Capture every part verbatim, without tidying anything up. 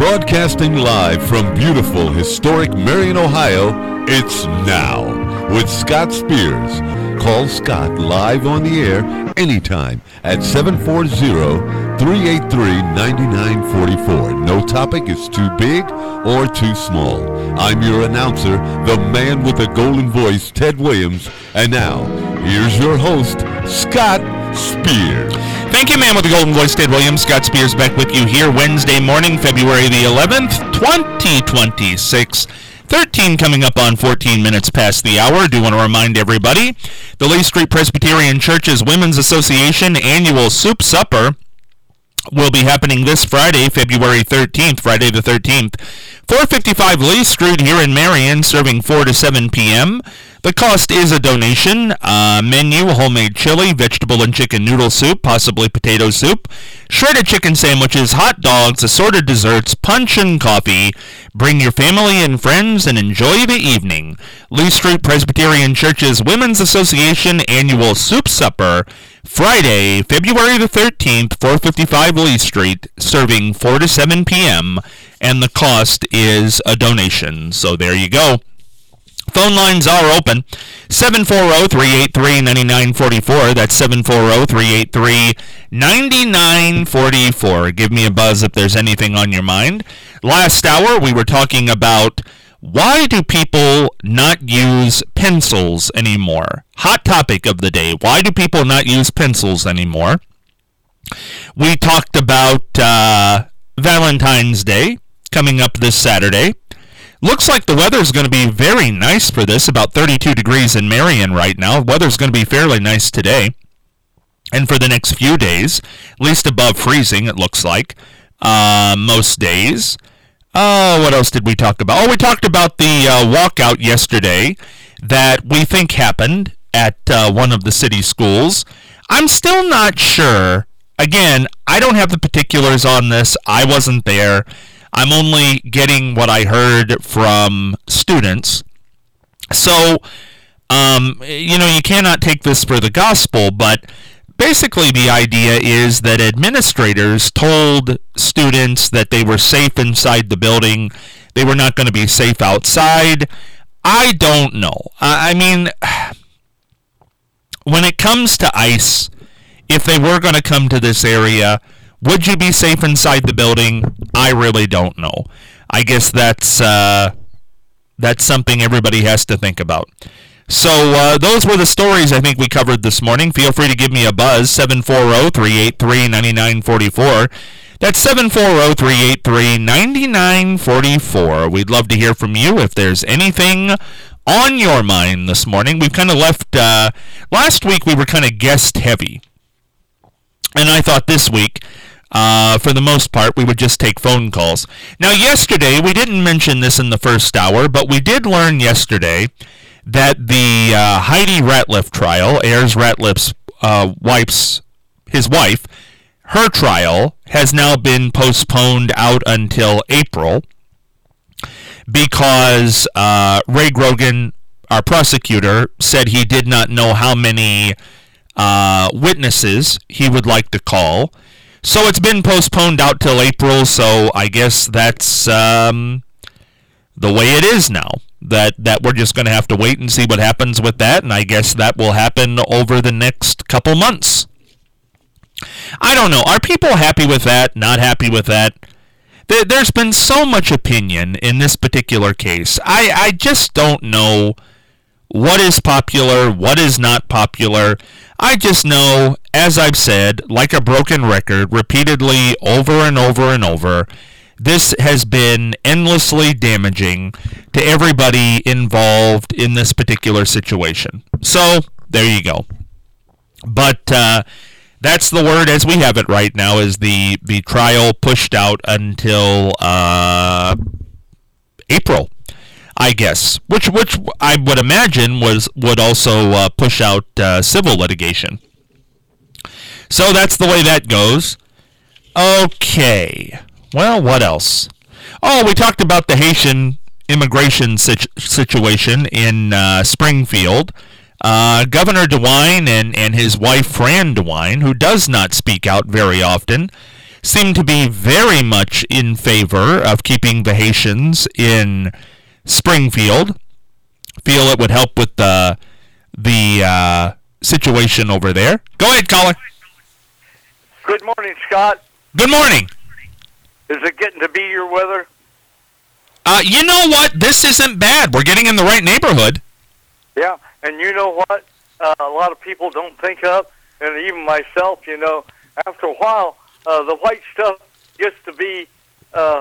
Broadcasting live from beautiful, historic Marion, Ohio, it's Now with Scott Spears. Call Scott live on the air anytime at seven four zero, three eight three, nine nine four four. No topic is too big or too small. I'm your announcer, the man with the golden voice, Ted Williams. And now, here's your host, Scott Spears. Thank you, man with the golden voice, Ted Williams. Scott Spears back with you here Wednesday morning, February the eleventh, twenty twenty-six. thirteen coming up on fourteen minutes past the hour. Do want to remind everybody, the Lee Street Presbyterian Church's Women's Association annual Soup Supper will be happening this Friday, February thirteenth, Friday the thirteenth, four fifty-five Lee Street here in Marion, serving four to seven p.m. The cost is a donation. Uh, menu, homemade chili, vegetable and chicken noodle soup, possibly potato soup, shredded chicken sandwiches, hot dogs, assorted desserts, punch and coffee. Bring your family and friends and enjoy the evening. Lee Street Presbyterian Church's Women's Association annual Soup Supper, Friday, February the thirteenth, four fifty-five Lee Street, serving four to seven p.m., and the cost is a donation. So there you go. Phone lines are open, seven four zero, three eight three, nine nine four four. That's seven four zero, three eight three, nine nine four four. Give me a buzz if there's anything on your mind. Last hour, we were talking about why do people not use pencils anymore? Hot topic of the day. Why do people not use pencils anymore? We talked about uh, Valentine's Day coming up this Saturday. Looks like the weather's going to be very nice for this, about thirty-two degrees in Marion right now. Weather's going to be fairly nice today. And for the next few days, at least above freezing, it looks like, uh, most days. Oh, what else did we talk about? Oh, we talked about the uh, walkout yesterday that we think happened at uh, one of the city schools. I'm still not sure. Again, I don't have the particulars on this. I wasn't there. I'm only getting what I heard from students. So, um, you know, you cannot take this for the gospel, but basically the idea is that administrators told students that they were safe inside the building. They were not going to be safe outside. I don't know. I mean, when it comes to ICE, if they were going to come to this area, would you be safe inside the building? I really don't know. I guess that's uh, that's something everybody has to think about. So uh, those were the stories I think we covered this morning. Feel free to give me a buzz, seven four zero, three eight three, nine nine four four. That's seven four zero, three eight three, nine nine four four. We'd love to hear from you if there's anything on your mind this morning. We've kind of left, uh, last week we were kind of guest heavy. And I thought this week, uh, for the most part, we would just take phone calls. Now, yesterday, we didn't mention this in the first hour, but we did learn yesterday that the uh, Heidi Ratliff trial, Ayers Ratliff's uh, wife's, his wife, her trial has now been postponed out until April because uh, Ray Grogan, our prosecutor, said he did not know how many Uh, witnesses he would like to call. So it's been postponed out till April, so I guess that's um, the way it is now. That, that we're just going to have to wait and see what happens with that, and I guess that will happen over the next couple months. I don't know. Are people happy with that? Not happy with that? There, there's been so much opinion in this particular case. I, I just don't know what is popular, what is not popular. I just know, as I've said, like a broken record, repeatedly over and over and over, this has been endlessly damaging to everybody involved in this particular situation. So, there you go. But uh, that's the word as we have it right now, is the, the trial pushed out until uh, April, I guess, which which I would imagine was would also uh, push out uh, civil litigation. So that's the way that goes. Okay. Well, what else? Oh, we talked about the Haitian immigration situ- situation in uh, Springfield. Uh, Governor DeWine and, and his wife, Fran DeWine, who does not speak out very often, seem to be very much in favor of keeping the Haitians in Springfield. Feel it would help with the the uh, situation over there. Go ahead, caller. Good morning, Scott. Good morning. Is it getting to be your weather? Uh, you know what? This isn't bad. We're getting in the right neighborhood. Yeah, and you know what? Uh, a lot of people don't think of, and even myself, you know, after a while, uh, the white stuff gets to be uh,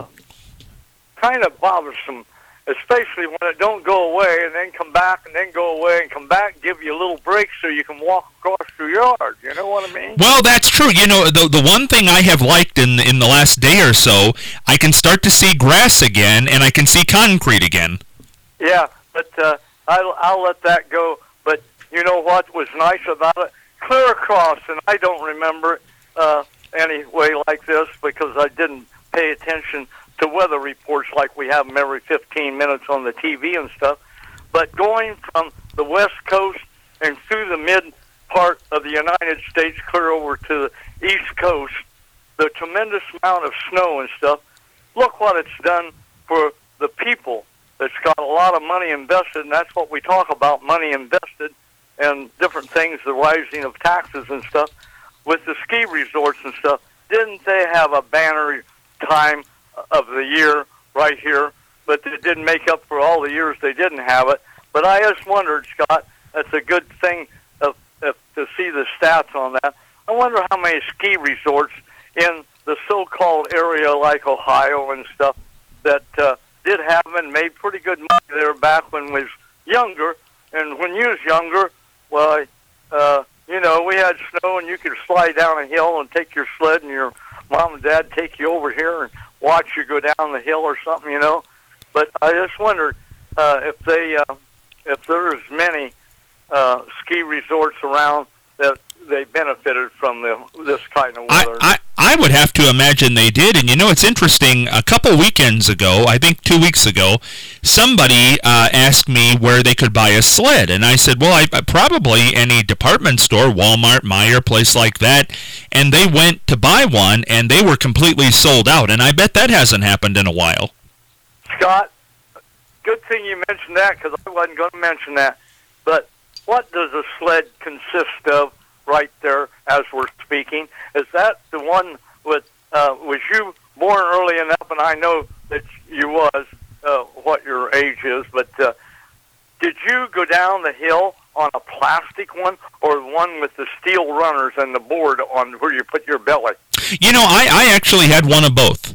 kind of bothersome, especially when it don't go away and then come back and then go away and come back and give you a little break so you can walk across your yard. You know what I mean? Well, that's true. You know, the the one thing I have liked in in the last day or so, I can start to see grass again and I can see concrete again. Yeah, but uh, I'll, I'll let that go. But you know what was nice about it? Clear across, and I don't remember uh, any way like this because I didn't pay attention to weather reports like we have them every fifteen minutes on the T V and stuff. But going from the West Coast and through the mid part of the United States clear over to the East Coast, the tremendous amount of snow and stuff, look what it's done for the people that's got a lot of money invested, and that's what we talk about, money invested and different things, the rising of taxes and stuff. With the ski resorts and stuff, didn't they have a banner time of the year right here, but it didn't make up for all the years they didn't have it. But I just wondered, Scott, that's a good thing of, of, to see the stats on that. I wonder how many ski resorts in the so-called area like Ohio and stuff that uh, did have and made pretty good money there back when we was younger. And when you was younger, well, uh, you know, we had snow and you could slide down a hill and take your sled and your mom and dad take you over here and watch you go down the hill or something, you know. But I just wondered uh, if they, uh, if there's many uh, ski resorts around that they benefited from the, this kind of weather. I, I, I would have to imagine they did. And, you know, it's interesting. A couple weekends ago, I think two weeks ago, somebody uh, asked me where they could buy a sled. And I said, well, I, probably any department store, Walmart, Meijer, place like that. And they went to buy one, and they were completely sold out. And I bet that hasn't happened in a while. Scott, good thing you mentioned that because I wasn't going to mention that. But what does a sled consist of right there as we're speaking? Is that the one with, uh, was you born early enough, and I know that you was, uh, what your age is, but uh, did you go down the hill on a plastic one or one with the steel runners and the board on where you put your belly? You know, I, I actually had one of both.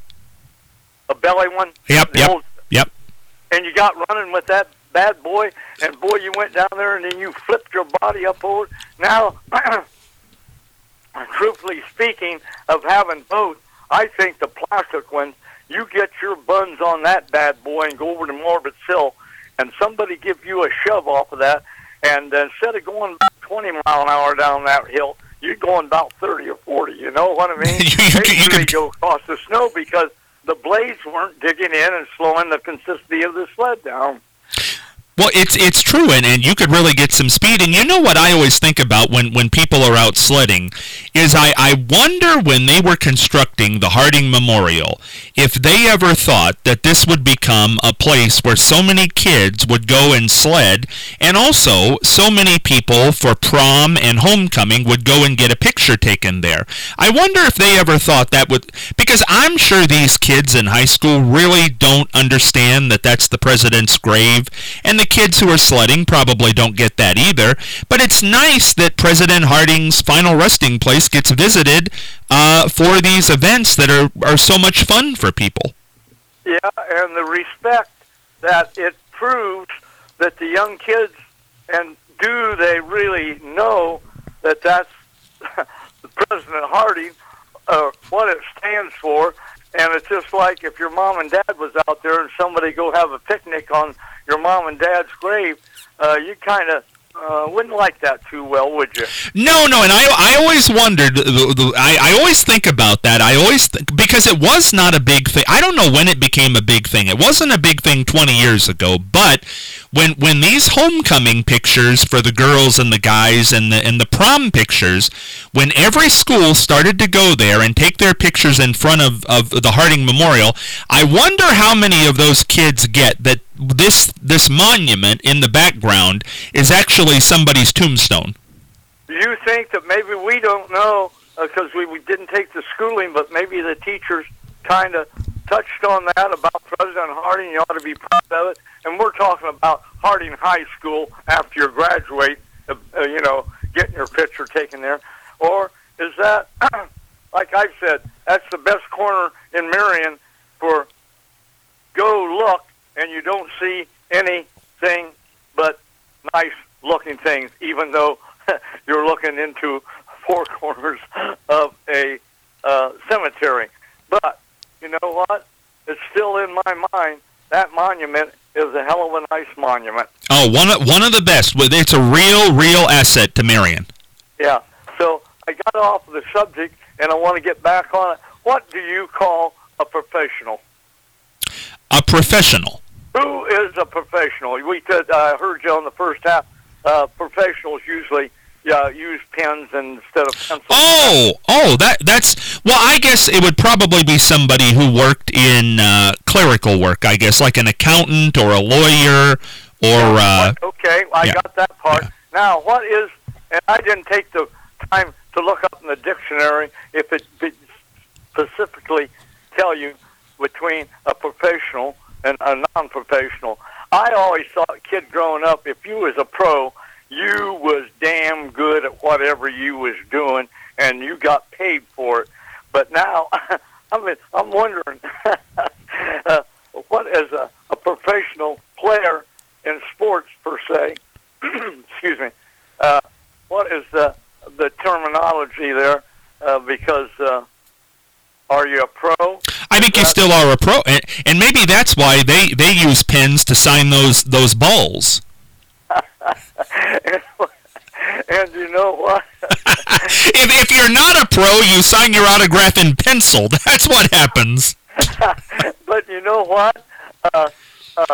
A belly one? Yep, the yep, old, yep. And you got running with that bad boy, and boy, you went down there and then you flipped your body up over. Now, truthfully speaking, of having both, I think the plastic one, you get your buns on that bad boy and go over to Morbid Sill, and somebody give you a shove off of that, and uh, instead of going about twenty mile an hour down that hill, you're going about thirty or forty, you know what I mean? you, you, you really could go across the snow because the blades weren't digging in and slowing the consistency of the sled down. Well, it's it's true, and, and you could really get some speed. And you know what I always think about when, when people are out sledding is I, I wonder when they were constructing the Harding Memorial if they ever thought that this would become a place where so many kids would go and sled, and also so many people for prom and homecoming would go and get a picture taken there. I wonder if they ever thought that would, because I'm sure these kids in high school really don't understand that that's the president's grave, and the kids who are sledding probably don't get that either, but it's nice that President Harding's final resting place gets visited uh, for these events that are, are so much fun for people. Yeah, and the respect that it proves that the young kids, and do they really know that that's President Harding, uh, what it stands for. And it's just like if your mom and dad was out there and somebody go have a picnic on your mom and dad's grave, uh, you kind of uh, wouldn't like that too well, would you? No, no, and I I always wondered, the, the, I, I always think about that. I always think, because because it was not a big thing. I don't know when it became a big thing. It wasn't a big thing twenty years ago, but when when these homecoming pictures for the girls and the guys and the and the prom pictures, when every school started to go there and take their pictures in front of, of the Harding Memorial, I wonder how many of those kids get that this this monument in the background is actually somebody's tombstone. Do you think that maybe we don't know because uh, we, we didn't take the schooling, but maybe the teachers kind of touched on that about President Harding? You ought to be proud of it. And we're talking about Harding High School after you graduate, uh, uh, you know, getting your picture taken there. Or is that, like I said, that's the best corner in Marion for go look, and you don't see anything but nice-looking things, even though you're looking into four corners of a uh, cemetery. But you know what? It's still in my mind. That monument is a hell of a nice monument. Oh, one of, one of the best. It's a real, real asset to Marion. Yeah. So I got off of the subject, and I want to get back on it. What do you call a professional? A professional. Who is a professional? We said, I uh, heard you on the first half. Uh, professionals usually uh, use pens instead of pencils. Oh, oh, that that's well. I guess it would probably be somebody who worked in uh, clerical work. I guess like an accountant or a lawyer or. Uh, okay, I yeah. got that part. Yeah. Now, what is? And I didn't take the time to look up in the dictionary if it specifically tell you between a professional and a non-professional. I always thought, kid growing up, if you was a pro, you was damn good at whatever you was doing, and you got paid for it. But now, I mean, I'm wondering, uh, what is a, a professional player in sports per se? Excuse me. Uh, what is the the terminology there? Uh, because uh, are you a pro? I think you still are a pro, and, and maybe that's why they, they use pens to sign those those balls. and, and you know what? if if you're not a pro, you sign your autograph in pencil. That's what happens. But you know what? Uh, uh,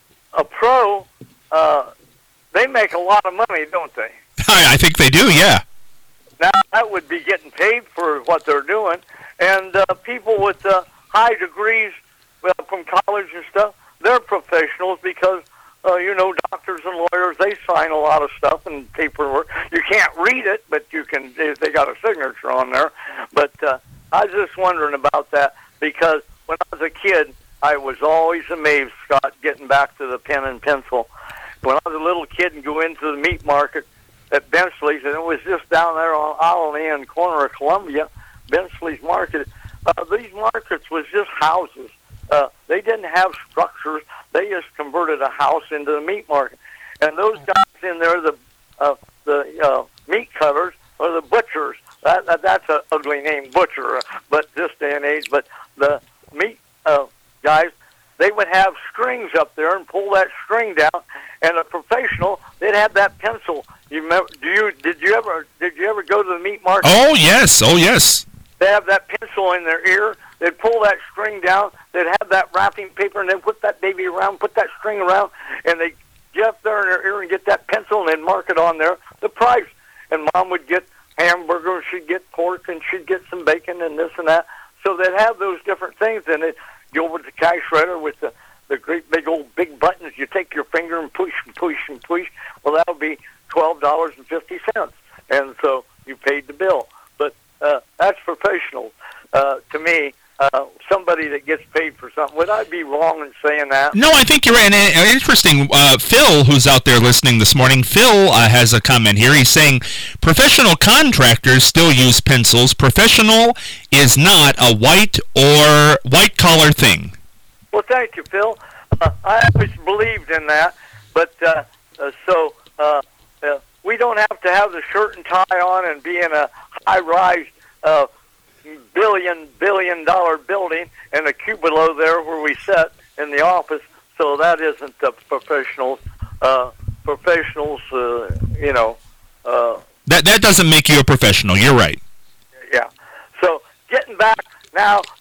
a pro, uh, they make a lot of money, don't they? I, I think they do, yeah. Now, that would be getting paid for what they're doing. And uh, people with uh, high degrees well, from college and stuff, they're professionals because, uh, you know, doctors and lawyers, they sign a lot of stuff and paperwork. You can't read it, but you can. They got a signature on there. But uh, I was just wondering about that because when I was a kid, I was always amazed, Scott, getting back to the pen and pencil. When I was a little kid and go into the meat market at Bensley's, and it was just down there on Allen Inn, corner of Columbia, Bensley's Market. Uh, these markets was just houses. Uh, they didn't have structures. They just converted a house into the meat market. And those guys in there, the uh, the uh, meat cutters or the butchers. That, that that's an ugly name, butcher. Uh, but this day and age, but the meat uh, guys, they would have strings up there and pull that string down. And a professional, they'd have that pencil. You remember? Do you did you ever did you ever go to the meat market? Oh yes, oh yes. They have that pencil in their ear. They'd pull that string down. They'd have that wrapping paper, and they'd put that baby around, put that string around, and they'd get up there in their ear and get that pencil, and they'd mark it on there, the price. And Mom would get hamburger, she'd get pork, and she'd get some bacon and this and that. So they'd have those different things, and they'd go with the cash shredder with the, the great big old big buttons. You take your finger and push and push and push. Well, that would be twelve dollars and fifty cents. And so you paid the bill. But uh, that's professional uh, to me. Uh, somebody that gets paid for something. Would I be wrong in saying that? No, I think you're right. And, uh, interesting. Uh, Phil, who's out there listening this morning, Phil uh, has a comment here. He's saying professional contractors still use pencils. Professional is not a white or white-collar thing. Well, thank you, Phil. Uh, I always believed in that. But uh, uh, so uh, uh, we don't have to have the shirt and tie on and be in a high-rise uh billion, billion dollar building and a cubicle there where we sit in the office. So that isn't the professionals, uh, professionals, uh, you know. Uh, that that doesn't make you a professional. You're right. Yeah. So getting back now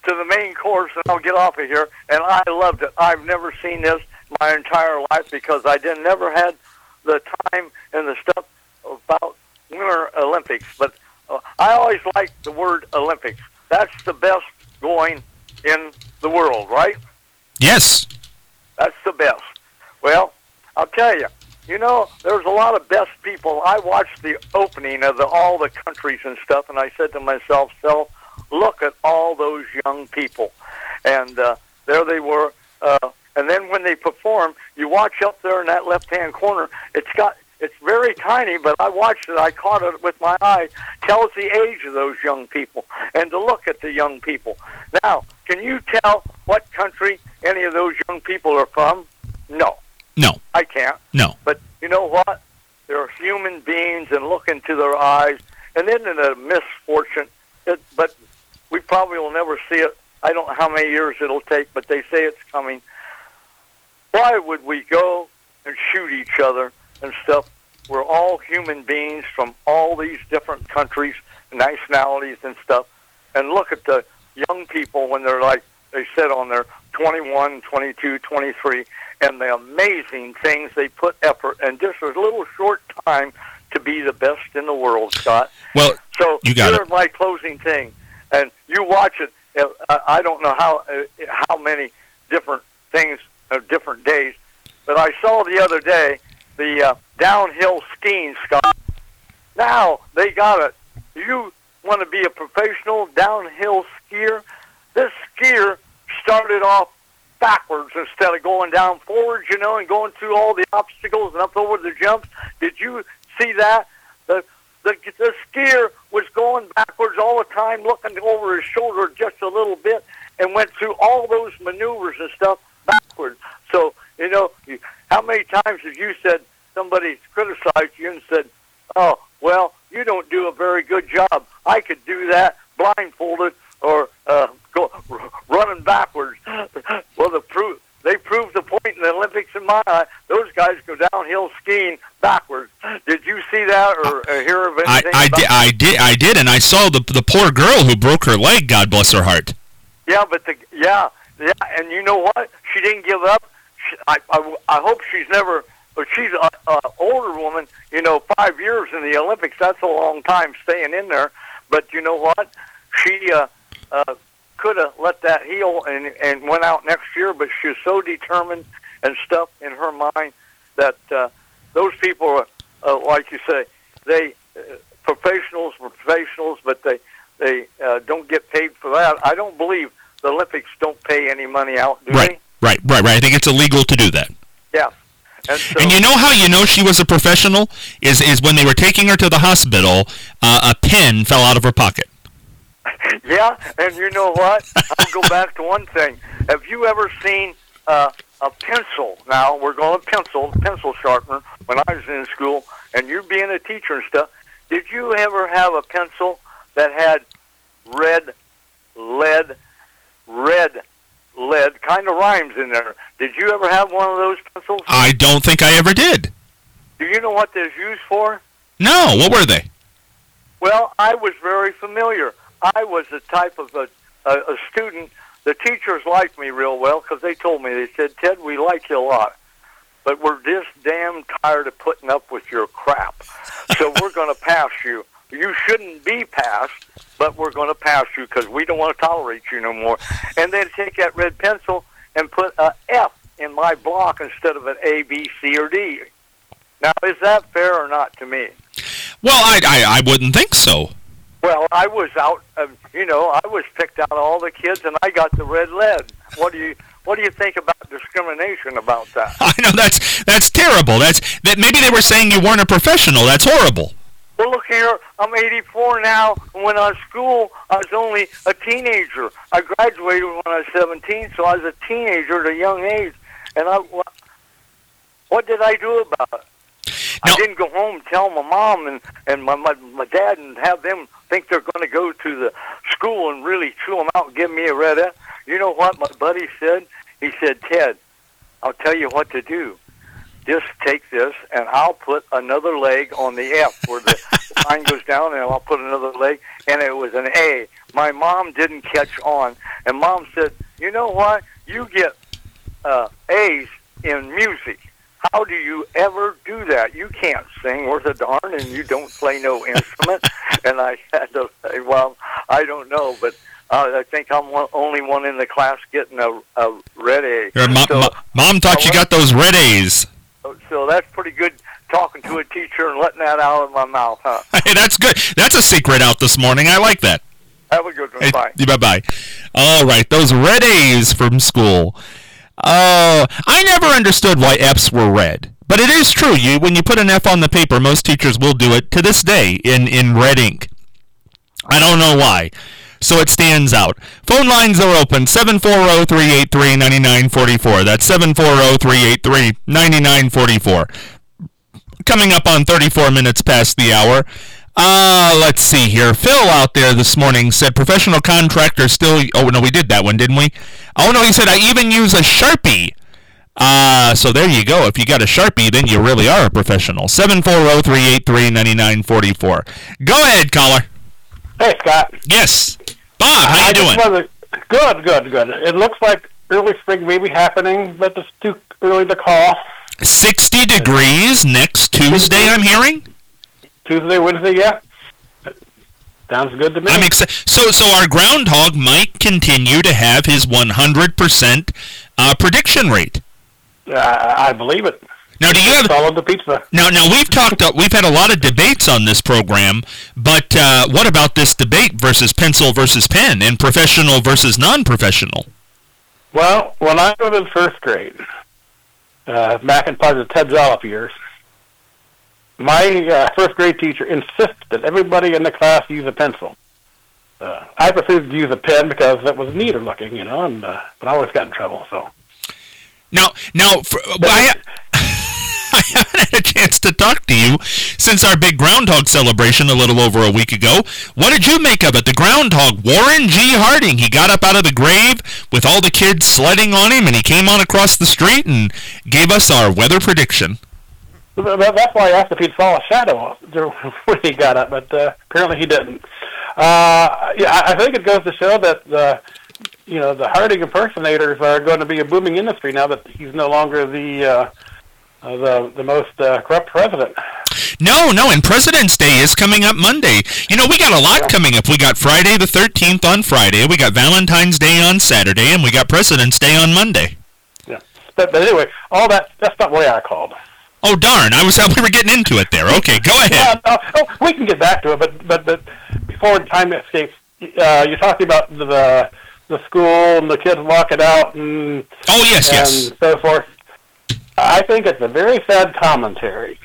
to the main course, and I'll get off of here. And I loved it. I've never seen this my entire life because I didn't never had the time and the stuff about Winter Olympics. But uh, I always liked the word Olympics. That's the best going in the world, right? Yes. That's the best. Well, I'll tell you, you know, there's a lot of best people. I watched the opening of the, all the countries and stuff, and I said to myself, so look at all those young people. And uh, there they were. Uh, and then when they perform, you watch up there in that left-hand corner, it's got it's very tiny, but I watched it. I caught it with my eye. Tells the age of those young people and to look at the young people. Now, can you tell what country any of those young people are from? No. No. I can't. No. But you know what? They're human beings and look into their eyes. And then in a misfortune, it, but we probably will never see it. I don't know how many years it'll take, but they say it's coming. Why would we go and shoot each other and stuff? We're all human beings from all these different countries, nationalities and stuff. And look at the young people when they're like, they said on their twenty-one, twenty-two, twenty-three, and the amazing things they put effort in just a little short time to be the best in the world, Scott. Well, so you got here's it. my closing thing. And you watch it. I don't know how uh, how many different things, uh, different days, but I saw the other day the uh, downhill skiing, Scott. Now they got it. You want to be a professional downhill skier? This skier started off backwards instead of going down forwards, you know, and going through all the obstacles and up over the jumps. Did you see that? The the, the skier was going backwards all the time, looking over his shoulder just a little bit, and went through all those maneuvers and stuff backwards. So, you know, how many times have you said somebody criticized you and said, oh, well, you don't do a very good job. I could do that blindfolded or uh, go running backwards. Well, the proof, they proved the point in the Olympics in my eye. Those guys go downhill skiing backwards. Did you see that or uh, hear of anything? I, I about did. I did. I did, and I saw the the poor girl who broke her leg. God bless her heart. Yeah, but the yeah yeah, and you know what? She didn't give up. She, I, I I hope she's never. But she's a, a older woman. You know, five years in the Olympics. That's a long time staying in there. But you know what? She uh, uh, could have let that heal and and went out next year. But she was so determined and stuff in her mind that uh, those people are, uh, like you say, they uh, professionals were professionals, but they they uh, don't get paid for that. I don't believe the Olympics don't pay any money out, do Right, they? right, right, right. I think it's illegal to do that. Yeah. And, so, And you know how you know she was a professional is is when they were taking her to the hospital, uh, a pen fell out of her pocket. yeah, and you know what? I'll go back to one thing. Have you ever seen uh, a pencil? Now, we're going to pencil, pencil sharpener, when I was in school, and you being a teacher and stuff, did you ever have a pencil that had red, lead, red, lead, kind of rhymes in there? Did you ever have one of those pencils? I don't think I ever did. Do you know what they're used for? No, what were they? Well, I was very familiar. I was the type of a, a, a student. The teachers liked me real well because they told me, they said, Ted, we like you a lot, but we're just damn tired of putting up with your crap. So we're going to pass you. You shouldn't be passed, but we're going to pass you because we don't want to tolerate you no more. And then take that red pencil and put a F in my block instead of an A, B, C, or D. Now, is that fair or not to me? Well, I, I, I wouldn't think so. Well, I was out, um, you know, I was picked out of all the kids, and I got the red lead. What do you What do you think about discrimination about that? I know that's that's terrible. That's that. Maybe they were saying you weren't a professional. That's horrible. Well, look here, I'm eighty-four now, and when I was in school, I was only a teenager. I graduated when I was seventeen, so I was a teenager at a young age. And I, what did I do about it? No. I didn't go home and tell my mom and, and my, my my dad and have them think they're going to go to the school and really chew them out and give me a red F. You know what my buddy said? He said, Ted, I'll tell you what to do. Just take this, and I'll put another leg on the F where the line goes down, and I'll put another leg, and it was an A. my mom didn't catch on. And Mom said, you know what? You get uh, A's in music. How do you ever do that? You can't sing worth a darn, and you don't play no instrument. And I had to say, well, I don't know, but uh, I think I'm one, only one in the class getting a, a red A. Your mo- so, mo- Mom thought you got those red A's. So that's pretty good, talking to a teacher and letting that out of my mouth, huh? Hey, that's good. That's a secret out this morning. I like that. Have a good one. Hey, Bye. Bye-bye. All right, those red A's from school. Oh, I never understood why F's were red. But it is true. You when you put an F on the paper, most teachers will do it to this day in, in red ink. I don't know why. So it stands out. Phone lines are open, seven four zero, three eight three, nine nine four four. That's seven four zero, three eight three, nine nine four four. Coming up on thirty-four minutes past the hour. Uh, let's see here. Phil out there this morning said professional contractors still... Oh, no, we did that one, didn't we? Oh, no, he said I even use a Sharpie. Uh, so there you go. If you got a Sharpie, then you really are a professional. seven four zero, three eight three, nine nine four four. Go ahead, caller. Hey, Scott. Yes. Bob, how you doing? To, good, good, good. It looks like early spring may be happening, but it's too early to call. sixty degrees next Tuesday, I'm hearing? Tuesday, Wednesday, yeah. Sounds good to me. I'm excited. So, so our groundhog might continue to have his one hundred percent uh, prediction rate. Uh, I believe it. Now, do you have follow the pizza? Now, now we've talked. Uh, we've had a lot of debates on this program, but uh, what about this debate versus pencil versus pen and professional versus non-professional? Well, when I was in first grade, uh, back in part of the Ted Zolliff years, my uh, first grade teacher insisted that everybody in the class use a pencil. Uh, I preferred to use a pen because it was neater looking, you know, and uh, but I always got in trouble. So now, now, for, well, I, I haven't had a chance to talk to you since our big groundhog celebration a little over a week ago. What did you make of it? The groundhog, Warren G. Harding, he got up out of the grave with all the kids sledding on him, and he came on across the street and gave us our weather prediction. That's why I asked if he'd saw a shadow when he got up, but uh, apparently he didn't. Uh, yeah, I think it goes to show that the, you know, the Harding impersonators are going to be a booming industry now that he's no longer the uh, uh, the the most uh, corrupt president. No, no, and President's Day is coming up Monday. You know, we got a lot coming up. We got Friday the thirteenth on Friday, we got Valentine's Day on Saturday, and we got President's Day on Monday. Yeah, but, but anyway, all that, that's not why I called. Oh, darn. I was we were getting into it there. Okay, go ahead. Yeah, no, oh, we can get back to it, but but, but before time escapes, uh, you're talking about the the school and the kids walking out and, oh, yes, and yes. so forth. I think it's a very sad commentary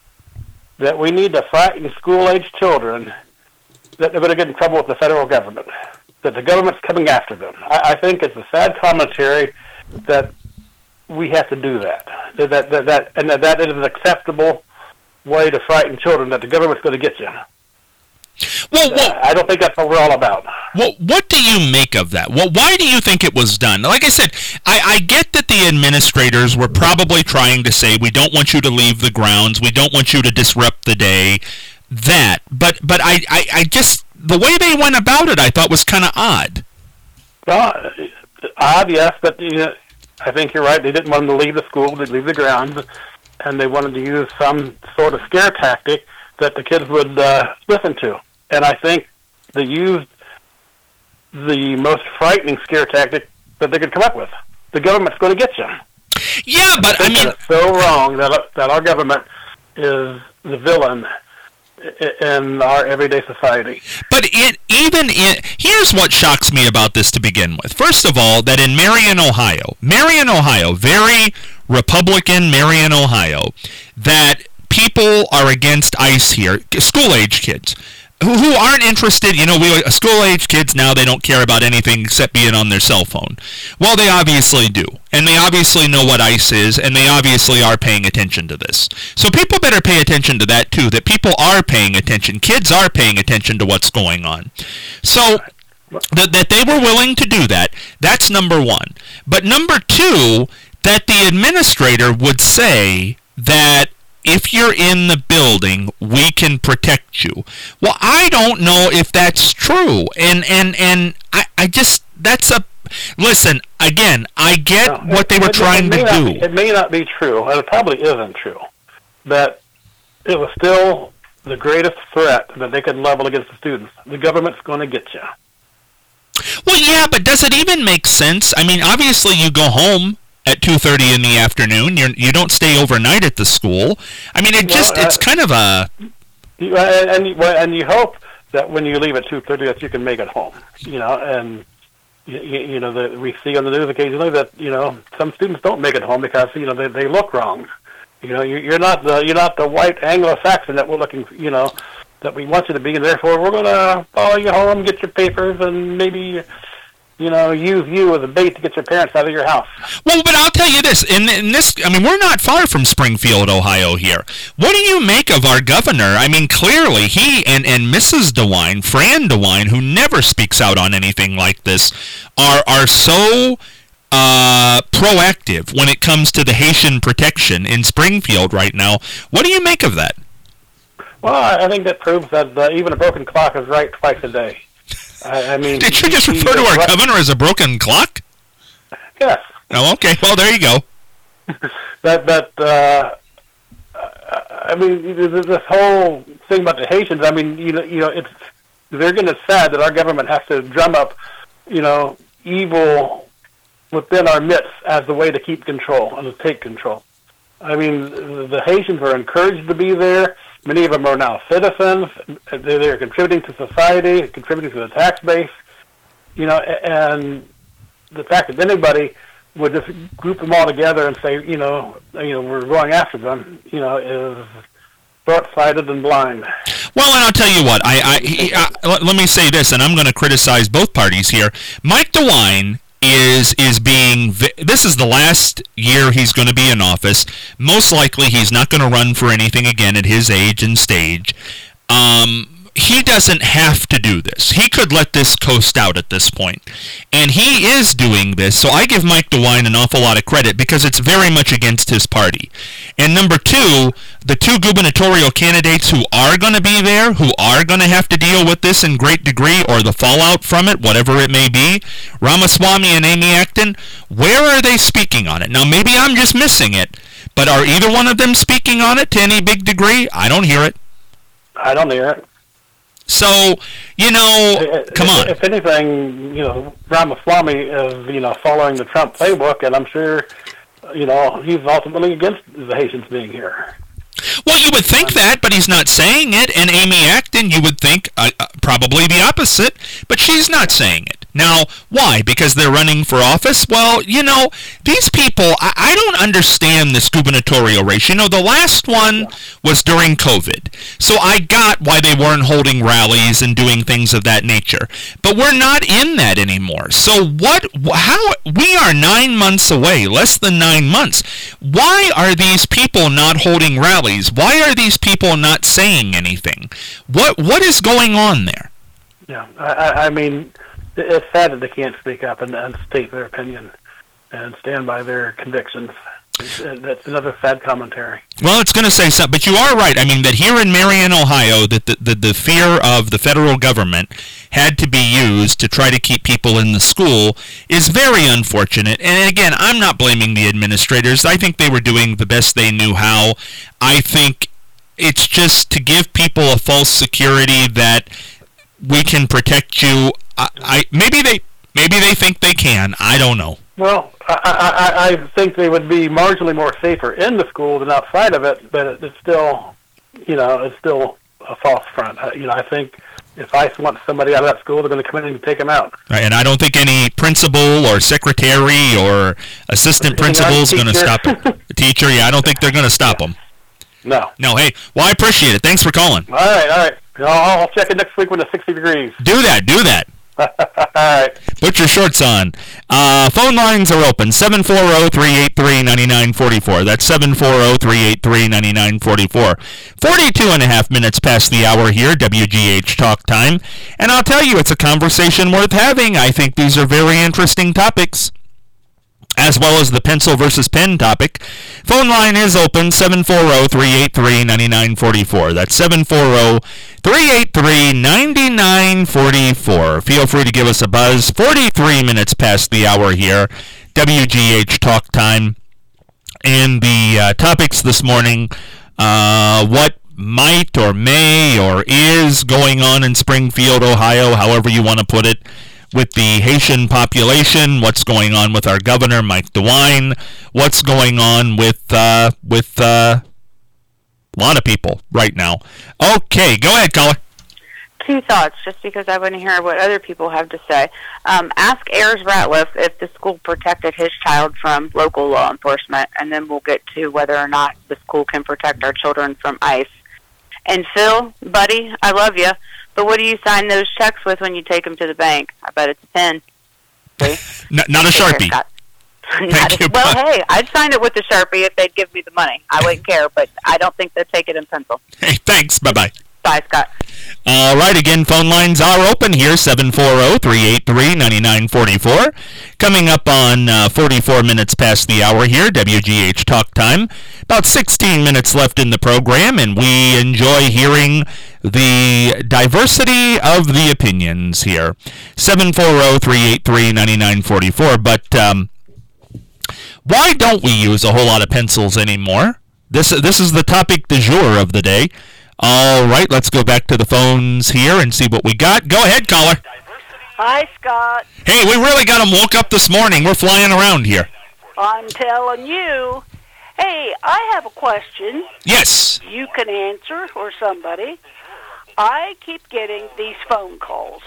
that we need to frighten school-age children that they're going to get in trouble with the federal government, that the government's coming after them. I, I think it's a sad commentary that we have to do that. That, that, that, that and that, that is an acceptable way to frighten children, that the government's going to get you. Well, well, I don't think that's what we're all about. Well, what do you make of that? Well, why do you think it was done? Like I said, I, I get that the administrators were probably trying to say, we don't want you to leave the grounds, we don't want you to disrupt the day, that. But but I, I, I just, the way they went about it, I thought was kind of odd. Well, odd, yes, but you know, I think you're right. They didn't want them to leave the school, to leave the grounds, and they wanted to use some sort of scare tactic that the kids would uh, listen to. And I think they used the most frightening scare tactic that they could come up with. The government's going to get you. Yeah, but I, I mean, it's so wrong that that our government is the villain in our everyday society. But it even in, here's what shocks me about this to begin with. First of all, that in Marion, Ohio, Marion, Ohio, very Republican Marion, Ohio, that people are against ICE here, school-age kids, who, who aren't interested. You know, we school-age kids now, they don't care about anything except being on their cell phone. Well, they obviously do. And they obviously know what ICE is, and they obviously are paying attention to this. So people better pay attention to that, too, that people are paying attention. Kids are paying attention to what's going on. So th- that they were willing to do that, that's number one. But number two, that the administrator would say that if you're in the building, we can protect you. Well, I don't know if that's true. And and, and I, I just, that's a, listen, again, I get no, what they were it, trying it to do. Be, it may not be true, and it probably isn't true, that it was still the greatest threat that they could level against the students. The government's going to get you. Well, yeah, but does it even make sense? I mean, obviously you go home at two thirty in the afternoon. You're, you don't stay overnight at the school. I mean, it just, well, uh, it's kind of a... You, and, and, you, and you hope that when you leave at two thirty that you can make it home, you know, and, you, you know, the, we see on the news occasionally that, you know, some students don't make it home because, you know, they, they look wrong. You know, you're not the you're not the white Anglo-Saxon that we're looking, you know, that we want you to be, and therefore we're going to follow you home, get your papers, and maybe, you know, use you as a bait to get your parents out of your house. Well, but I'll tell you this, in, in this, I mean, we're not far from Springfield, Ohio here. What do you make of our governor? I mean, clearly he and, and Missus DeWine, Fran DeWine, who never speaks out on anything like this, are are so... Uh, proactive when it comes to the Haitian protection in Springfield right now. What do you make of that? Well, I think that proves that uh, even a broken clock is right twice a day. I, I mean, did you just refer to our right. governor as a broken clock? Yes. Oh, okay. Well, there you go. that that uh, I mean, this whole thing about the Haitians. I mean, you know, you know, it's they're getting sad that our government has to drum up, you know, evil within our midst as the way to keep control and to take control. I mean, the Haitians are encouraged to be there. Many of them are now citizens. They're contributing to society, contributing to the tax base. You know, and the fact that anybody would just group them all together and say, you know, you know, we're going after them, you know, is short-sighted and blind. Well, and I'll tell you what. I, I, he, I let, let me say this, and I'm going to criticize both parties here. Mike DeWine is is being, this is the last year he's going to be in office. Most likely he's not going to run for anything again at his age and stage. Um, he doesn't have to do this. He could let this coast out at this point. And he is doing this, so I give Mike DeWine an awful lot of credit because it's very much against his party. And number two, the two gubernatorial candidates who are going to be there, who are going to have to deal with this in great degree, or the fallout from it, whatever it may be, Ramaswamy and Amy Acton, where are they speaking on it? Now, maybe I'm just missing it, but are either one of them speaking on it to any big degree? I don't hear it. I don't hear it. So, you know, if, come on. If anything, you know, Ramaswamy is, you know, following the Trump playbook, and I'm sure, you know, he's ultimately against the Haitians being here. Well, you would think that, but he's not saying it. And Amy Acton, you would think uh, uh, probably the opposite, but she's not saying it. Now, why? Because they're running for office? Well, you know, these people, I, I don't understand this gubernatorial race. You know, the last one was during COVID, so I got why they weren't holding rallies and doing things of that nature. But we're not in that anymore. So what, how, we are nine months away, less than nine months. Why are these people not holding rallies? Why are these people not saying anything? What What is going on there? Yeah, I, I mean, it's sad that they can't speak up and, and state their opinion and stand by their convictions. That's another sad commentary. Well, it's going to say something, but you are right. I mean, that here in Marion, Ohio, that the, the, the fear of the federal government had to be used to try to keep people in the school is very unfortunate. And again, I'm not blaming the administrators. I think they were doing the best they knew how. I think it's just to give people a false security that we can protect you. I, I maybe they maybe they think they can. I don't know. Well, I, I, I think they would be marginally more safer in the school than outside of it, but it, it's still, you know, it's still a false front. Uh, you know, I think if ICE wants somebody out of that school, they're going to come in and take them out. Right, and I don't think any principal or secretary or assistant principal is going to stop it. The teacher, yeah, I don't think they're going to stop them. No. No, hey, well, I appreciate it. Thanks for calling. All right, all right. I'll, I'll check it next week when it's sixty degrees. Do that, do that. All right. Put your shorts on. Uh, phone lines are open, seven four zero, three eight three, nine nine four four. That's seven four zero, three eight three, nine nine four four. forty-two and a half minutes past the hour here, W G H Talk Time. And I'll tell you, it's a conversation worth having. I think these are very interesting topics. as well as the pencil versus pen topic. Phone line is open, seven four zero, three eight three, nine nine four four. That's seven four zero, three eight three, nine nine four four. Feel free to give us a buzz. forty-three minutes past the hour here. W G H Talk Time. And the uh, topics this morning, uh, what might or may or is going on in Springfield, Ohio, however you want to put it, with the Haitian population, what's going on with our governor, Mike DeWine, what's going on with uh, with uh, a lot of people right now. Okay, go ahead, caller. Two thoughts, just because I want to hear what other people have to say. Um, ask Ayers Ratliff if the school protected his child from local law enforcement, and then we'll get to whether or not the school can protect our children from ICE. And Phil, buddy, I love you, but what do you sign those checks with when you take them to the bank? I bet it's a pen. See? not, not a Sharpie. not Thank a, you, well, bud. hey, I'd sign it with a Sharpie if they'd give me the money. I wouldn't care, but I don't think they'd take it in pencil. Hey, thanks. Bye-bye. Bye, Scott. All right, again, phone lines are open here, seven four zero, three eight three, nine nine four four. Coming up on uh, forty-four minutes past the hour here, W G H Talk Time. About sixteen minutes left in the program, and we enjoy hearing the diversity of the opinions here. seven four zero, three eight three, nine nine four four. But um, why don't we use a whole lot of pencils anymore? This, this is the topic du jour of the day. All right, let's go back to the phones here and see what we got. Go ahead, caller. Hi, Scott. Hey, we really got them woke up this morning. We're flying around here. I'm telling you. Hey, I have a question. Yes. You can answer, or somebody. I keep getting these phone calls.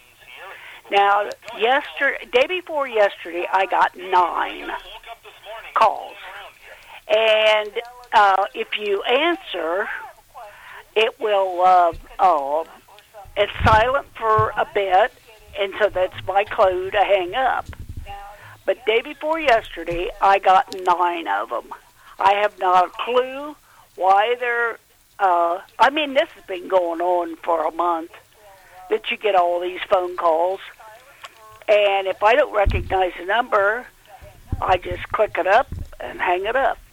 Now, yesterday, day before yesterday, I got nine calls. And uh, if you answer, it will, uh, oh, it's silent for a bit, and so that's my clue to hang up. But day before yesterday, I got nine of them. I have not a clue why they're, uh, I mean, this has been going on for a month, that you get all these phone calls. And if I don't recognize the number, I just click it up and hang it up.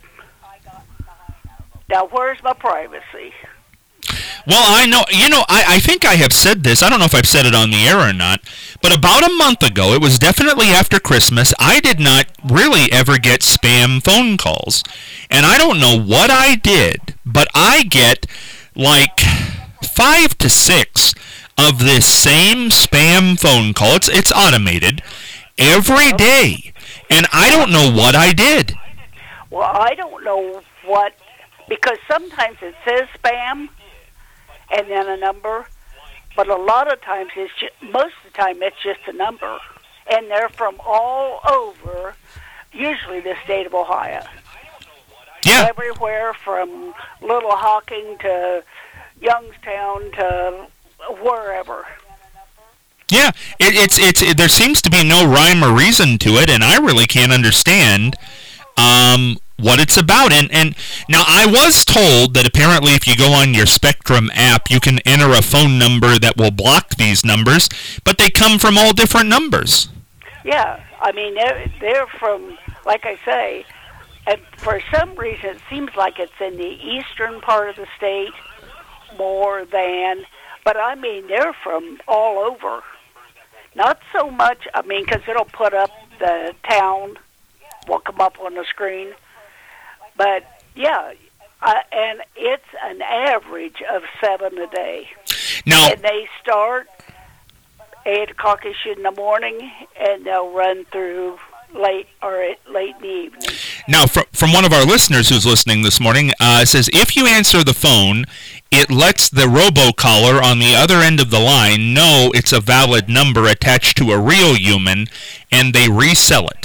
Now, where's my privacy? Well, I know, you know, I, I think I have said this. I don't know if I've said it on the air or not, but about a month ago, it was definitely after Christmas, I did not really ever get spam phone calls. And I don't know what I did, but I get like five to six of this same spam phone call. It's, it's automated every day. And I don't know what I did. Well, I don't know what, because sometimes it says spam and then a number, but a lot of times it's just, most of the time it's just a number, and they're from all over, usually the state of Ohio. Yeah. Everywhere from Little Hocking to Youngstown to wherever. Yeah, it, it's it's it, there seems to be no rhyme or reason to it, and I really can't understand um, what it's about. And and now I was told that apparently if you go on your Spectrum app, you can enter a phone number that will block these numbers, but they come from all different numbers. Yeah, I mean they're, they're from, like I say, and for some reason it seems like it's in the eastern part of the state more than, but I mean they're from all over. Not so much, I mean, because it'll put up the town, will come up on the screen. But, yeah, uh, and it's an average of seven a day. Now, and they start eight o'clock-ish in the morning, and they'll run through late or late in the evening. Now, from, from one of our listeners who's listening this morning, uh, it says, if you answer the phone, it lets the robocaller on the other end of the line know it's a valid number attached to a real human, and they resell it.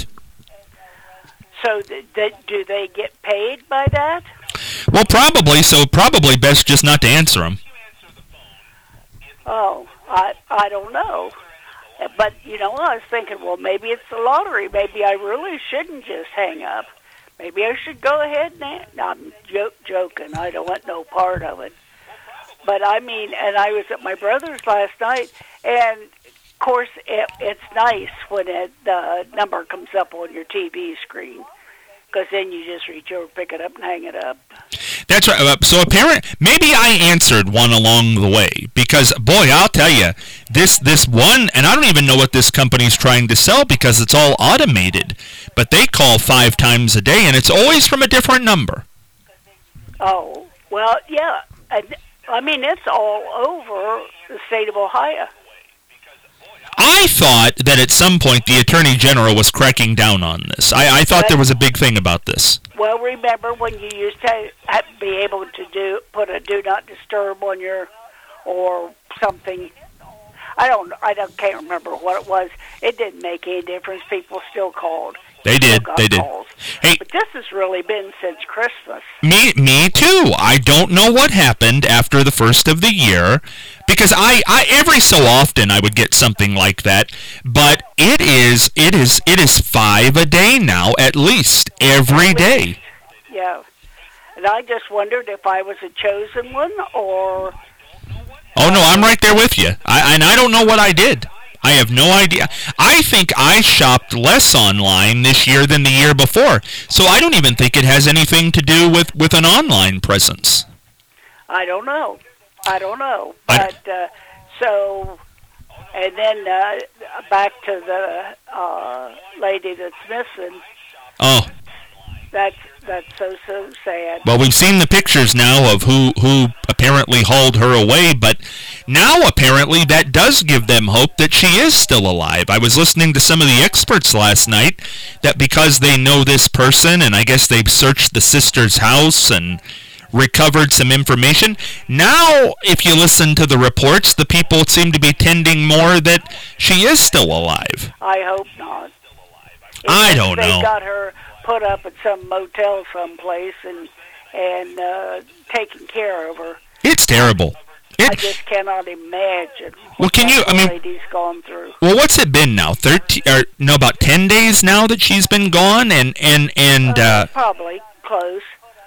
So th- th- do they get paid by that? Well, probably, so probably best just not to answer them. Oh, I I don't know. But, you know, I was thinking, well, maybe it's the lottery. Maybe I really shouldn't just hang up. Maybe I should go ahead and... An- no, I'm jo- joking. I don't want no part of it. But, I mean, and I was at my brother's last night, and, of course, it, it's nice when it, the number comes up on your T V screen, because then you just reach over, pick it up, and hang it up. That's right. Uh, so apparent, maybe I answered one along the way, because boy, I'll tell you, this this one, and I don't even know what this company's trying to sell because it's all automated, but they call five times a day, and it's always from a different number. Oh, well, yeah. And, I mean, it's all over the state of Ohio. I thought that at some point the Attorney General was cracking down on this. I, I thought there was a big thing about this. Well, remember when you used to have, be able to do put a do not disturb on your, or something. I don't. I don't. Can't remember what it was. It didn't make any difference. People still called. They did. They did. Calls. Hey, but this has really been since Christmas. Me, me too. I don't know what happened after the first of the year, because I, I every so often I would get something like that. But it is, it is, it is five a day now, at least every day. Yeah, and I just wondered if I was a chosen one, or. Oh no, I'm right there with you. I and I don't know what I did. I have no idea. I think I shopped less online this year than the year before, so I don't even think it has anything to do with, with an online presence. I don't know. I don't know. But, uh, so, and then uh, back to the uh, lady that's missing. Oh. That's that's so, so sad. Well, we've seen the pictures now of who, who apparently hauled her away, but now apparently that does give them hope that she is still alive. I was listening to some of the experts last night that because they know this person, and I guess they've searched the sister's house and recovered some information, now if you listen to the reports, the people seem to be tending more that she is still alive. I hope not. If I don't they know. They got her put up at some motel someplace and and uh, taken care of her. It's terrible. It, I just cannot imagine well, what can you, I mean, lady's gone through. Well, what's it been now? Thirteen or no, about ten days now that she's been gone, and and and uh, uh, probably close.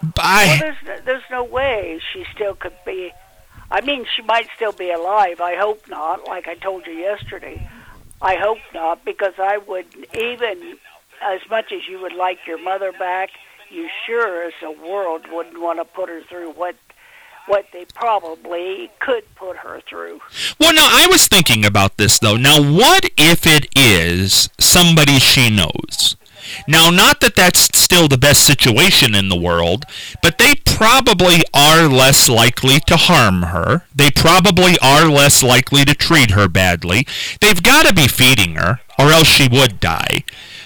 I, well, there's there's no way she still could be. I mean, she might still be alive. I hope not. Like I told you yesterday, I hope not, because I would, even as much as you would like your mother back, you sure as the world wouldn't want to put her through what what they probably could put her through. Well, no, I was thinking about this, though. Now, what if it is somebody she knows? Now, not that that's still the best situation in the world, but they probably are less likely to harm her. They probably are less likely to treat her badly. They've got to be feeding her, or else she would die.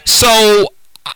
So,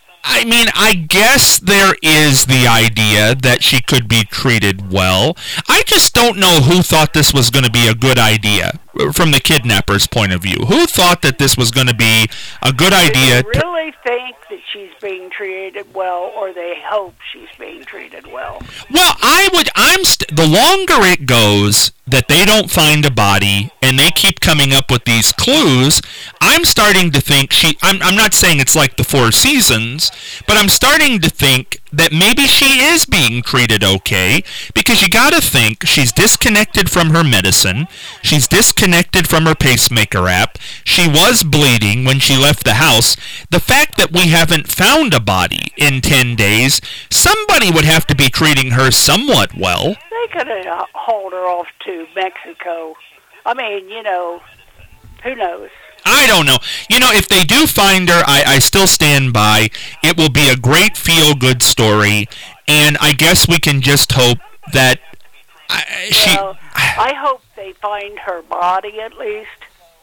I mean, I guess there is the idea that she could be treated well. I just don't know who thought this was going to be a good idea from the kidnapper's point of view. Who thought that this was going to be a good idea? Do they really think that she's being treated well, or they hope she's being treated well? Well, I would, I'm, st- the longer it goes that they don't find a body and they keep coming up with these clues, I'm starting to think she, I'm, I'm not saying it's like the Four Seasons, but I'm starting to think that maybe she is being treated okay, because you gotta think she's disconnected from her medicine, she's disconnected from her pacemaker app, she was bleeding when she left the house. The fact that we haven't found a body in ten days, somebody would have to be treating her somewhat well. They could have hauled her off to Mexico. I mean, you know, who knows? I don't know. You know, if they do find her, I, I still stand by. It will be a great feel-good story, and I guess we can just hope that uh, she... Well, I hope they find her body at least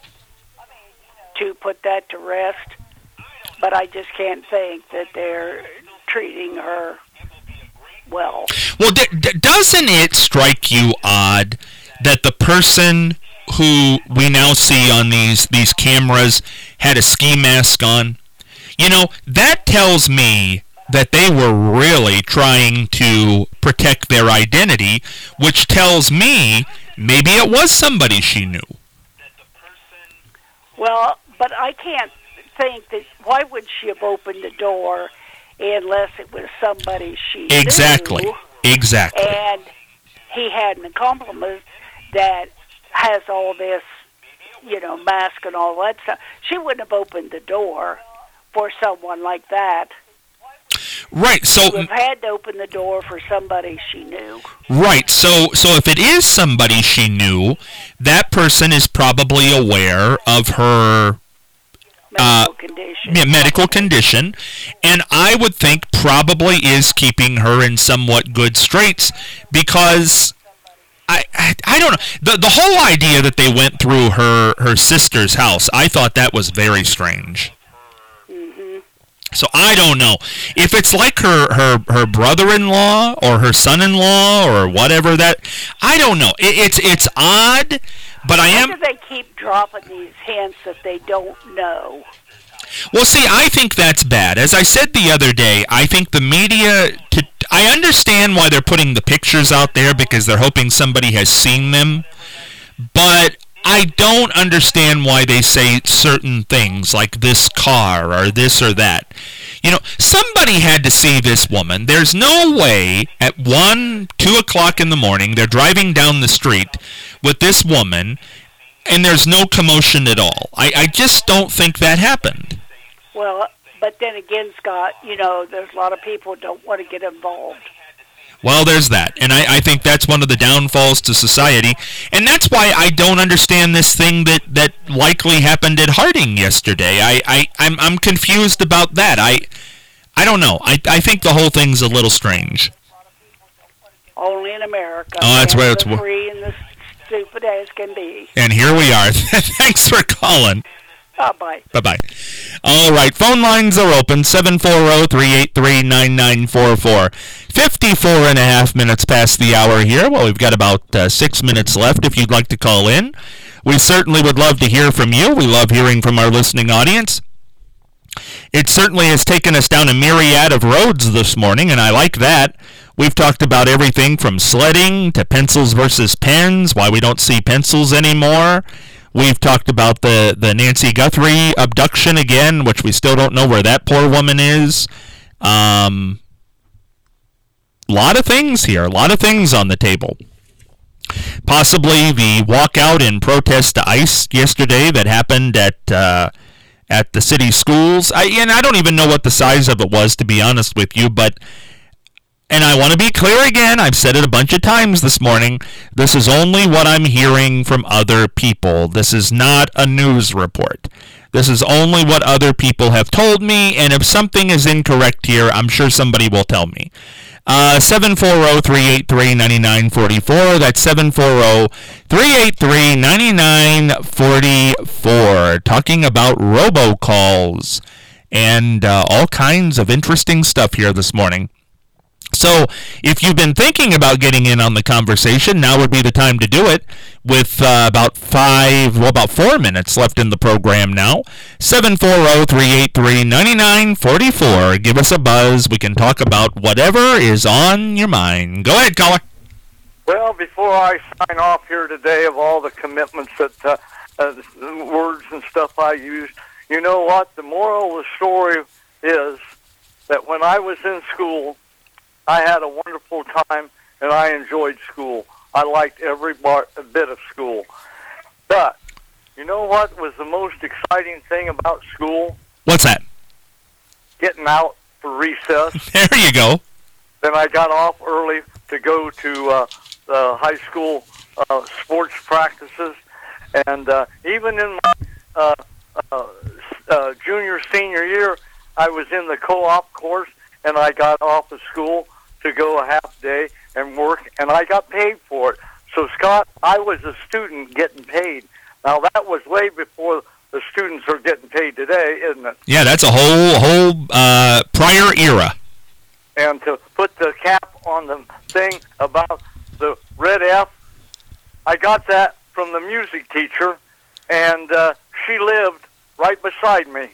to put that to rest, but I just can't think that they're treating her well. Well, d- d- doesn't it strike you odd that the person who we now see on these, these cameras had a ski mask on? You know, that tells me that they were really trying to protect their identity, which tells me maybe it was somebody she knew. Well, but I can't think that, why would she have opened the door unless it was somebody she Exactly. knew? Exactly. And he had an accomplice that has all this you know, mask and all that stuff. She wouldn't have opened the door for someone like that. Right. So She would have had to open the door for somebody she knew. right. So so if it is somebody she knew, that person is probably aware of her Medical uh, condition. yeah, medical condition, and I would think probably is keeping her in somewhat good straits, because I, I I don't know, the the whole idea that they went through her her sister's house, I thought that was very strange. Mm-hmm. So I don't know if it's like her her her brother-in-law or her son-in-law or whatever. That I don't know. It, it's it's odd, but I Why am. do they keep dropping these hints that they don't know? Well, see, I think that's bad. As I said the other day, I think the media, to, I understand why they're putting the pictures out there, because they're hoping somebody has seen them, but I don't understand why they say certain things like this car or this or that. You know, somebody had to see this woman. There's no way at one, two o'clock in the morning, they're driving down the street with this woman, and there's no commotion at all. I, I just don't think that happened. Well, but then again, Scott, you know, there's a lot of people who don't want to get involved. Well, there's that. And I, I think that's one of the downfalls to society. And that's why I don't understand this thing that, that likely happened at Harding yesterday. I, I, I'm, I'm confused about that. I I don't know. I, I think the whole thing's a little strange. Only in America. Oh, that's where it's as free and as stupid as can be. And here we are. Thanks for calling. Bye-bye. Bye-bye. All right, phone lines are open, seven four zero, three eight three, nine nine four four. fifty-four and a half minutes past the hour here. Well, we've got about uh, six minutes left if you'd like to call in. We certainly would love to hear from you. We love hearing from our listening audience. It certainly has taken us down a myriad of roads this morning, and I like that. We've talked about everything from sledding to pencils versus pens, why we don't see pencils anymore. We've talked about the, the Nancy Guthrie abduction again, which we still don't know where that poor woman is. Um, a lot of things here, a lot of things on the table. Possibly the walkout in protest to ICE yesterday that happened at uh, at the city schools. I, and I don't even know what the size of it was, to be honest with you, but... And I want to be clear again, I've said it a bunch of times this morning, this is only what I'm hearing from other people. This is not a news report. This is only what other people have told me, and if something is incorrect here, I'm sure somebody will tell me. Uh, seven four zero, three eight three, nine nine four four. That's seven four zero, three eight three, nine nine four four. Talking about robocalls and uh, all kinds of interesting stuff here this morning. So, if you've been thinking about getting in on the conversation, now would be the time to do it. With uh, about five, well, about four minutes left in the program now. seven four zero, three eight three, nine nine four four. Give us a buzz. We can talk about whatever is on your mind. Go ahead, caller. Well, before I sign off here today of all the commitments that uh, uh, words and stuff I use, you know what? The moral of the story is that when I was in school, I had a wonderful time, and I enjoyed school. I liked every bar, bit of school. But you know what was the most exciting thing about school? What's that? Getting out for recess. There you go. Then I got off early to go to uh, the high school uh, sports practices. And uh, even in my uh, uh, uh, junior, senior year, I was in the co-op course, and I got off of school to go a half day and work, and I got paid for it. So, Scott, I was a student getting paid. Now, that was way before the students are getting paid today, isn't it? Yeah, that's a whole whole uh, prior era. And to put the cap on the thing about the red F, I got that from the music teacher, and uh, she lived right beside me.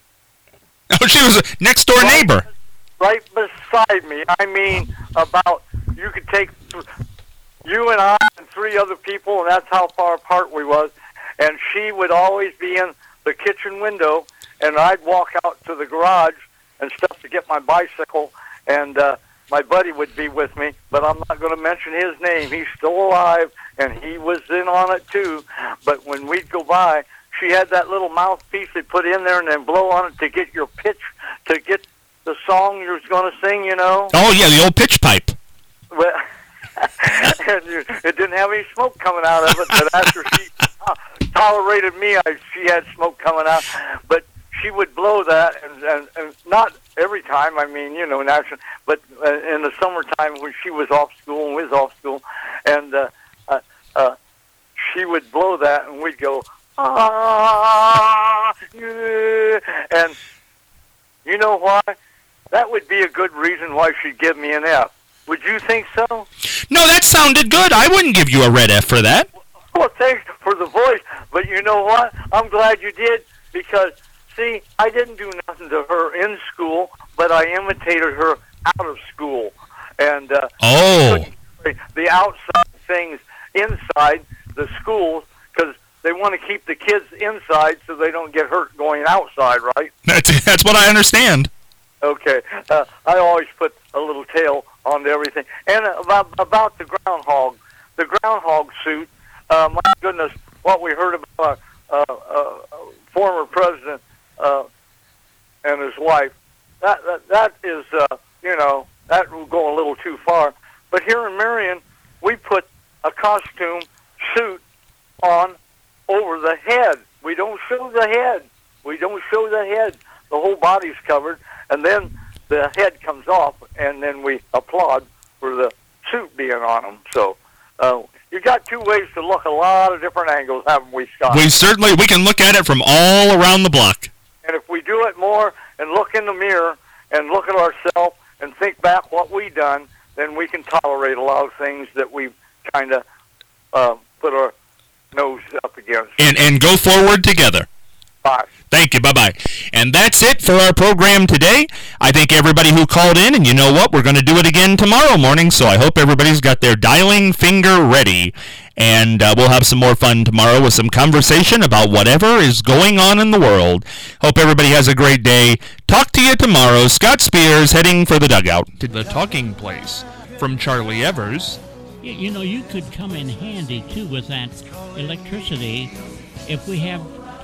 Oh, she was a next-door right, neighbor. Right beside me. I mean, about, you could take th- you and I and three other people, and that's how far apart we was, and she would always be in the kitchen window, and I'd walk out to the garage and stuff to get my bicycle, and uh, my buddy would be with me, but I'm not going to mention his name. He's still alive, and he was in on it too. But when we'd go by, she had that little mouthpiece they put in there and then blow on it to get your pitch, to get the song you was going to sing, you know. Oh, yeah, the old pitch pipe. Well, and it didn't have any smoke coming out of it, but after she tolerated me, I, she had smoke coming out. But she would blow that, and, and, and not every time, I mean, you know, naturally, but uh, in the summertime when she was off school and we was off school, and uh, uh, uh, she would blow that, and we'd go, ah, yeah. And you know why? That would be a good reason why she'd give me an F. Would you think so? No, that sounded good. I wouldn't give you a red F for that. Well, thanks for the voice, but you know what? I'm glad you did, because, see, I didn't do nothing to her in school, but I imitated her out of school. And uh, oh. the outside things inside the schools, because they want to keep the kids inside so they don't get hurt going outside, right? That's, that's what I understand. Okay. Uh, I always put a little tail on everything. And about, about the groundhog, the groundhog suit, uh, my goodness, what we heard about uh, uh, former president uh, and his wife, that that, that is, uh, you know, that will go a little too far. But here in Marion, we put a costume suit on over the head. We don't show the head. We don't show the head. The whole body's covered, and then the head comes off, and then we applaud for the suit being on them. So uh, you got two ways to look a lot of different angles, haven't we, Scott? We certainly, we can look at it from all around the block. And if we do it more and look in the mirror and look at ourselves and think back what we done, then we can tolerate a lot of things that we've kind of uh, put our nose up against. And, and go forward together. Bye. Thank you. Bye-bye. And that's it for our program today. I thank everybody who called in, and you know what? We're going to do it again tomorrow morning, so I hope everybody's got their dialing finger ready. And uh, we'll have some more fun tomorrow with some conversation about whatever is going on in the world. Hope everybody has a great day. Talk to you tomorrow. Scott Spears heading for the dugout. To the talking place from Charlie Evers. You know, you could come in handy, too, with that electricity if we have